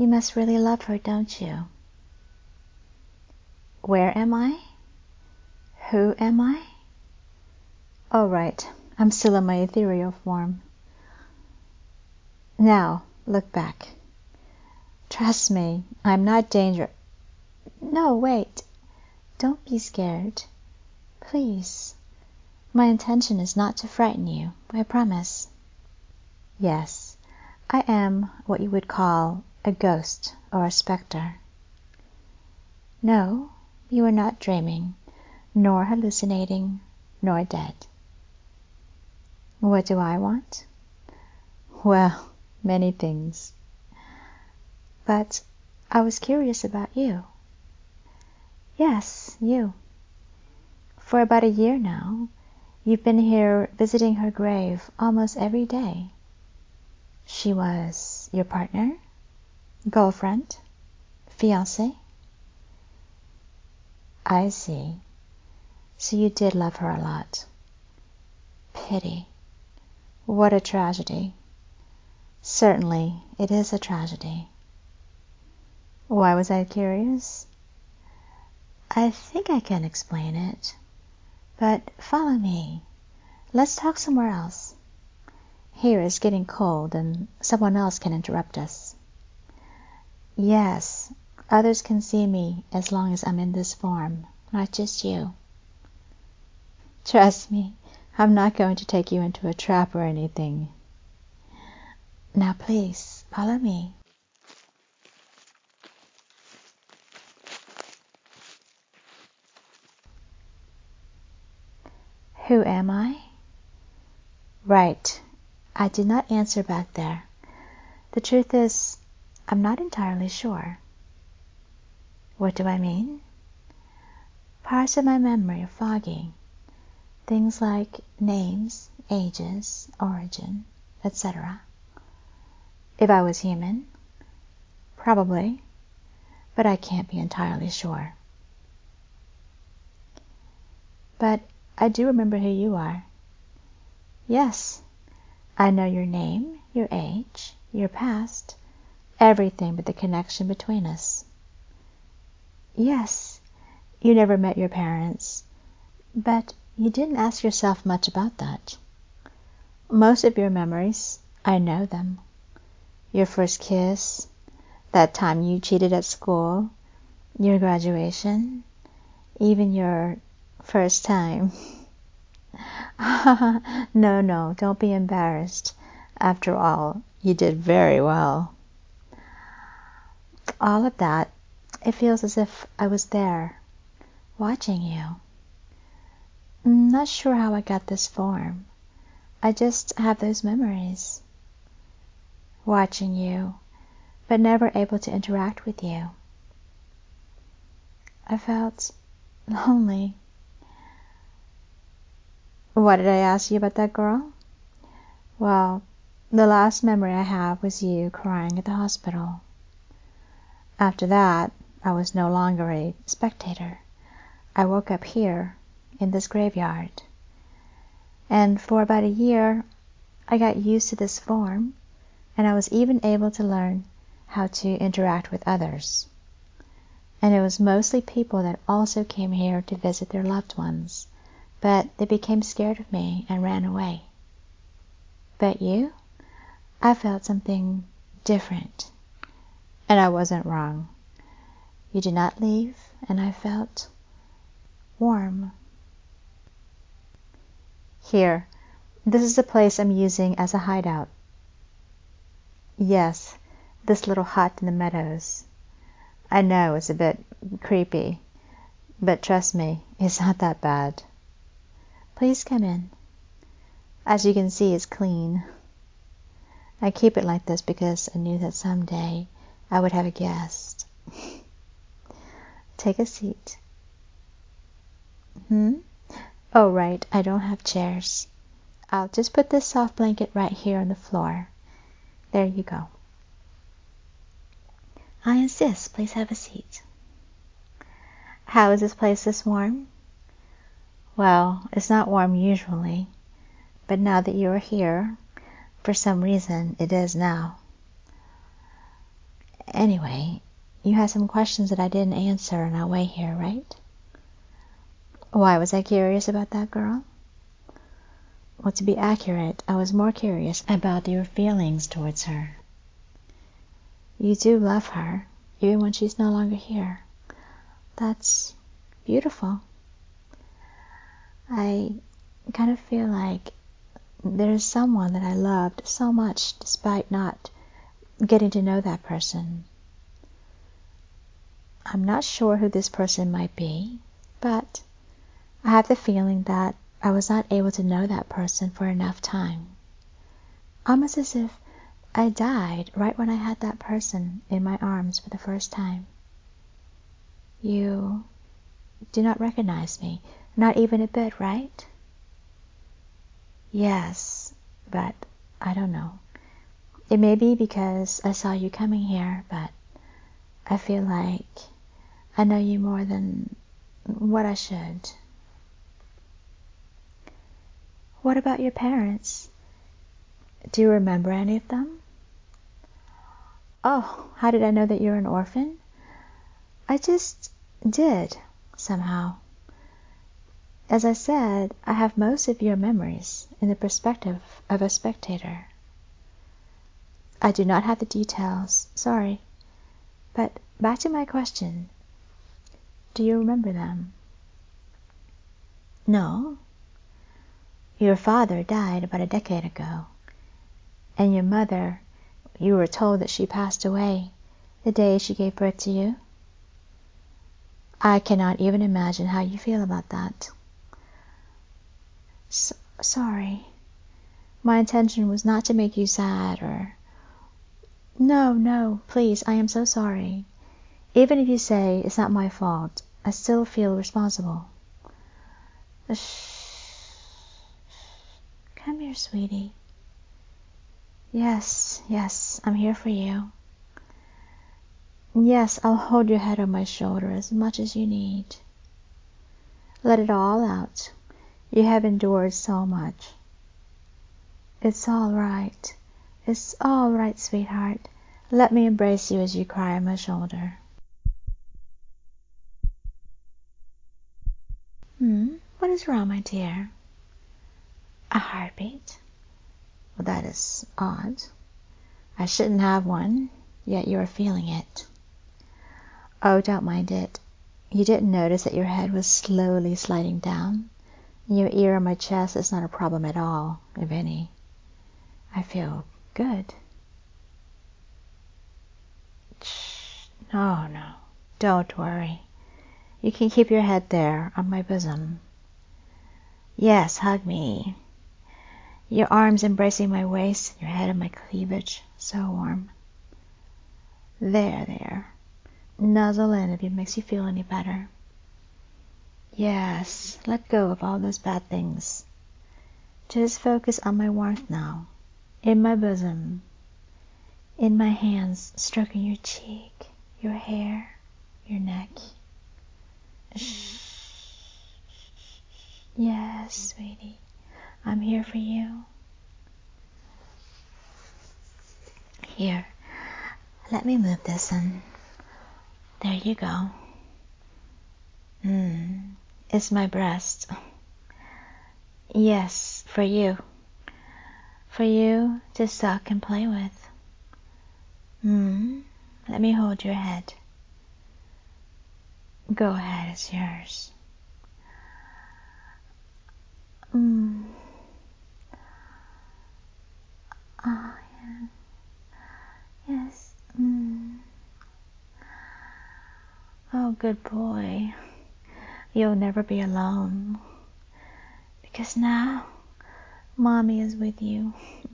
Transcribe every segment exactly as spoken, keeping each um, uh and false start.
must really love her, don't you? Where am I? Who am I? Oh, right. I'm still in my ethereal form. Now, look back. Trust me, I'm not dangerous. No, wait. Don't be scared. Please. My intention is not to frighten you, I promise. Yes, I am what you would call a ghost or a specter. No, you are not dreaming, nor hallucinating, nor dead. What do I want? Well, many things. But I was curious about you. Yes, you. For about a year now, you've been here visiting her grave almost every day. She was your partner, girlfriend, fiancé? I see. So you did love her a lot. Pity. What a tragedy. Certainly, it is a tragedy. Why was I curious? I think I can explain it. But follow me. Let's talk somewhere else. Here is getting cold and someone else can interrupt us. Yes, others can see me as long as I'm in this form, not just you. Trust me, I'm not going to take you into a trap or anything. Now please, follow me. Who am I? Right. I did not answer back there. The truth is, I'm not entirely sure. What do I mean? Parts of my memory are foggy. Things like names, ages, origin, et cetera. If I was human, probably, but I can't be entirely sure. But I do remember who you are. Yes, I know your name, your age, your past, everything but the connection between us. Yes, you never met your parents, but you didn't ask yourself much about that. Most of your memories, I know them. Your first kiss, that time you cheated at school, your graduation, even your first time. No, no, don't be embarrassed. After all, you did very well. All of that, it feels as if I was there, watching you. I'm not sure how I got this form. I just have those memories. Watching you, but never able to interact with you. I felt lonely. Why did I ask you about that girl? Well, the last memory I have was you crying at the hospital. After that, I was no longer a spectator. I woke up here, in this graveyard. And for about a year, I got used to this form, and I was even able to learn how to interact with others. And it was mostly people that also came here to visit their loved ones, but they became scared of me and ran away. But you? I felt something different. And I wasn't wrong. You did not leave, and I felt warm. Here, this is the place I'm using as a hideout. Yes, this little hut in the meadows. I know it's a bit creepy, but trust me, it's not that bad. Please come in. As you can see, it's clean. I keep it like this because I knew that someday I would have a guest. Take a seat. Hmm? Oh, right, I don't have chairs. I'll just put this soft blanket right here on the floor. There you go. I insist, please have a seat. How is this place this warm? Well, it's not warm usually, but now that you are here, for some reason it is now. Anyway, you had some questions that I didn't answer on our way here, right? Why was I curious about that girl? Well, to be accurate, I was more curious about your feelings towards her. You do love her, even when she's no longer here. That's beautiful. I kind of feel like there's someone that I loved so much despite not getting to know that person. I'm not sure who this person might be, but I have the feeling that I was not able to know that person for enough time. Almost as if I died right when I had that person in my arms for the first time. You do not recognize me, not even a bit, right? Yes, but I don't know. It may be because I saw you coming here, but I feel like I know you more than what I should. What about your parents? Do you remember any of them? Oh, how did I know that you're an orphan? I just did, somehow. As I said, I have most of your memories in the perspective of a spectator. I do not have the details, sorry. But back to my question. Do you remember them? No. Your father died about a decade ago, and your mother, you were told that she passed away the day she gave birth to you. I cannot even imagine how you feel about that. So, sorry. My intention was not to make you sad or... No, no, please, I am so sorry. Even if you say it's not my fault, I still feel responsible. Shh. Come here, sweetie. Yes, yes, I'm here for you. Yes, I'll hold your head on my shoulder as much as you need. Let it all out. You have endured so much. It's all right. It's all right, sweetheart. Let me embrace you as you cry on my shoulder. Hmm? What is wrong, my dear? A heartbeat? Well, that is odd. I shouldn't have one, yet you are feeling it. Oh, don't mind it. You didn't notice that your head was slowly sliding down? Your ear on my chest is not a problem at all, if any. I feel good. Shh. No, no. Don't worry. You can keep your head there on my bosom. Yes, hug me. Your arms embracing my waist, your head on my cleavage, so warm. There, there. Nuzzle in if it makes you feel any better. Yes, let go of all those bad things. Just focus on my warmth now, in my bosom, in my hands stroking your cheek, your hair, your neck. Shh. Yes, sweetie, I'm here for you. Here, let me move this and there you go. Hmm, it's my breast. Yes, for you. For you to suck and play with. Hmm, let me hold your head. Go ahead, it's yours. Hmm. Oh, yeah. Yes. Hmm. Oh, good boy. You'll never be alone. Because now, Mommy is with you.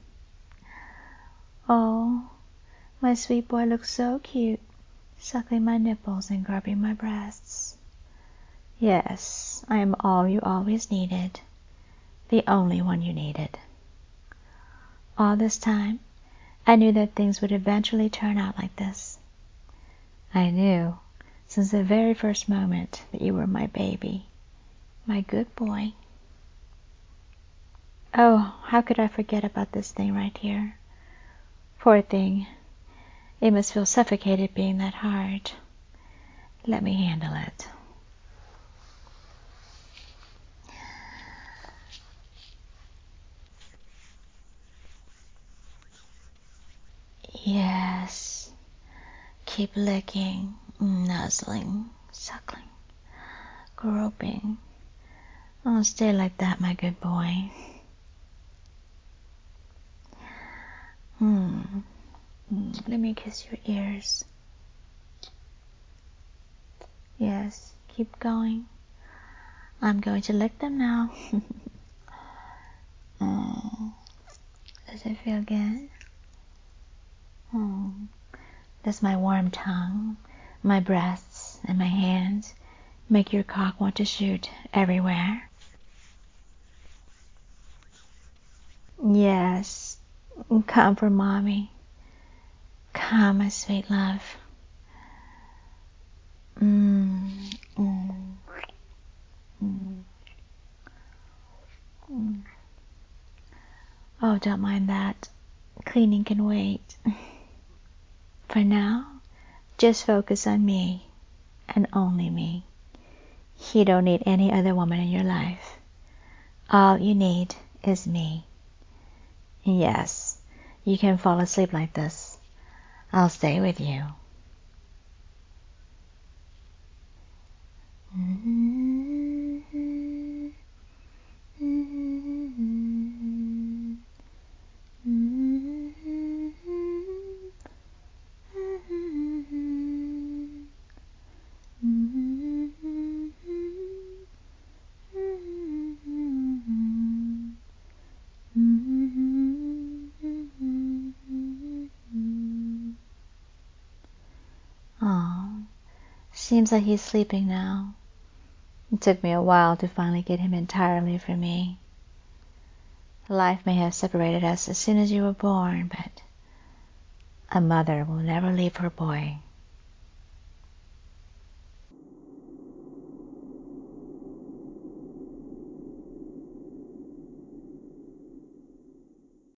Oh, my sweet boy looks so cute, suckling my nipples and grubbing my breasts. Yes, I am all you always needed, the only one you needed. All this time, I knew that things would eventually turn out like this. I knew, since the very first moment, that you were my baby, my good boy. Oh, how could I forget about this thing right here? Poor thing. It must feel suffocated being that hard. Let me handle it. Yes. Keep licking, nuzzling, suckling, groping. Oh, stay like that, my good boy. Hmm. Let me kiss your ears. Yes, keep going. I'm going to lick them now. Oh, does it feel good? Oh, does my warm tongue, my breasts, and my hands make your cock want to shoot everywhere? Yes, come for mommy. Come, my sweet love. Mm, mm, mm, mm. Oh, don't mind that. Cleaning can wait. For now, just focus on me and only me. You don't need any other woman in your life. All you need is me. Yes, you can fall asleep like this. I'll stay with you. Oh, seems like he's sleeping now. It took me a while to finally get him entirely from me. Life may have separated us as soon as you were born, but a mother will never leave her boy.